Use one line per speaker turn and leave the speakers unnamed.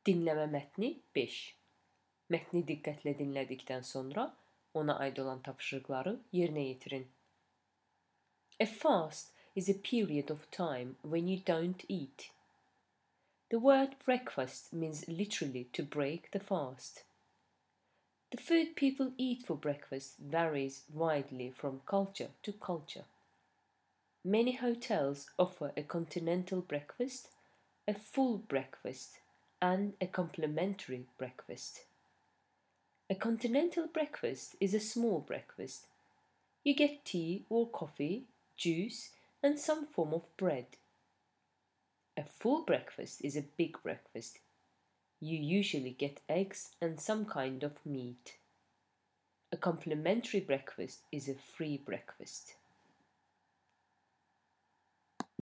Dinleme metni 5. Metni diqqətlə dinlədikdən sonra ona aid olan tapşırıqları yerinə yetirin. A fast is a period of time when you don't eat. The word breakfast means literally to break the fast. The food people eat for breakfast varies widely from culture to culture. Many hotels offer a continental breakfast, a full breakfast, and a complimentary breakfast. A continental breakfast is a small breakfast. You get tea or coffee, juice, and some form of bread. A full breakfast is a big breakfast. You usually get eggs and some kind of meat. A complimentary breakfast is a free breakfast.